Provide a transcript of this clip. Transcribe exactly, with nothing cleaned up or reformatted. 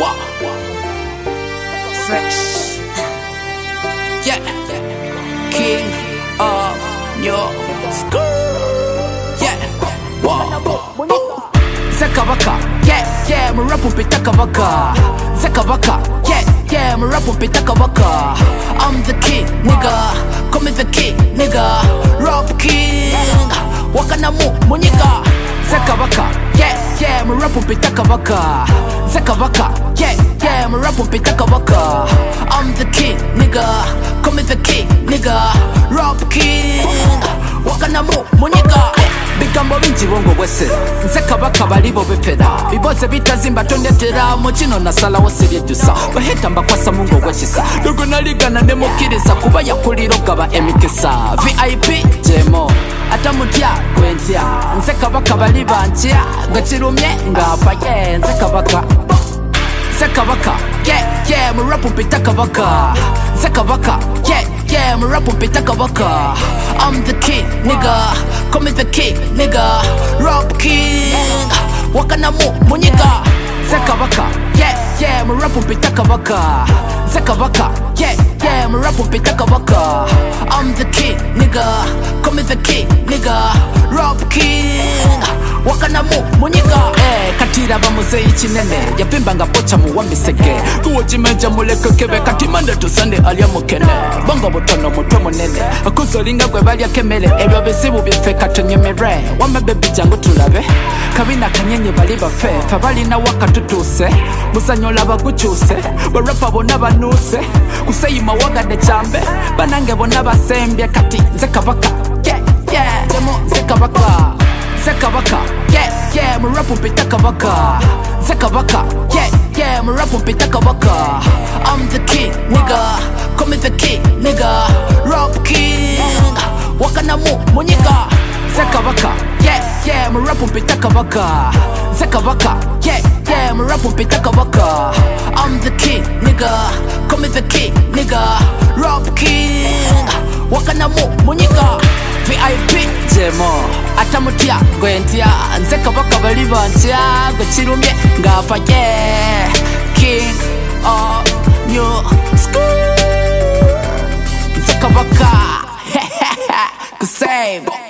What? Fresh. Yeah. King of New School. Yeah. What? Zakabaka. Yeah, yeah, my rap pita kabaka. Zakabaka. Yeah, yeah, my rap pita kabaka. I'm the king, nigga. Call me the king, nigga. Rap king. Wakana mu, munyika. Zakabaka. Yeah, yeah, my rap pita kabaka. Zakabaka. Yeah, yeah, my rap pita kabaka. I'm the king, nigga. Call me the king, nigga. Rap king. Wakana mu, munyika. Bigambo bingi bongo bwese nze kabaka balibo bepera biboze bitazimba tondetera mu kino nasalawo siryejusa baheta mbakwasa mungo gwekisa dogo naligana ne mukiriza kuba yakuliro gaba emikisa V I P jemo atamutya gwentya nze kabaka bali bantya gakirumye ngapa ye nze kabaka nze kabaka yeah yeah mu rap pita kabaka nze kabaka yeah yeah mu rap pita kabaka I'm the king nigga. Call me the king, nigga. Rap king. Wakana mu, munyika. Zakabaka. Yeah, yeah, my rap pita kabaka. Zakabaka. Yeah, yeah, my rap pita kabaka. I'm the king, nigga. Call me the king, nigga. Rap king. Wakana mu, munyika. Eh, katira bamuze ichinene. Yapimba nga pocha mu wamiseke. Kuwa chimeja muleke kebe katimande tusande alia mukene. Bongo butono mutwe munene. Akuzolinga kwe balia kemele. Ebyo bisibu bifeka tunyemere. Wame baby jangu tulabe. Kabina kanyenye bali bafe. Fabali na waka tutuse. Musanyola baguchuse. Barapa bona banuse. Kuseyima waga de chambe. Banange bona basembye kati. Zekabaka. Yeah, yeah. Demo zekabaka. Zakabaka, yeah, yeah, my rap pita kabaka. Zakabaka, yeah, yeah, my rap pita kabaka. I'm the king, nigga. Call me the king, nigga. Rap king. Wakana mu, munyika. Zakabaka, yeah, yeah, my rap pita kabaka. Zakabaka, yeah, yeah, my rap pita kabaka. I'm the king, nigga. Call me the king, nigga. Rap king. Wakana mu, munyika. V I P jemo atamutya gwentya nze kabaka bali bantya gakirumye ngafa ye King of New School nze kabaka kusave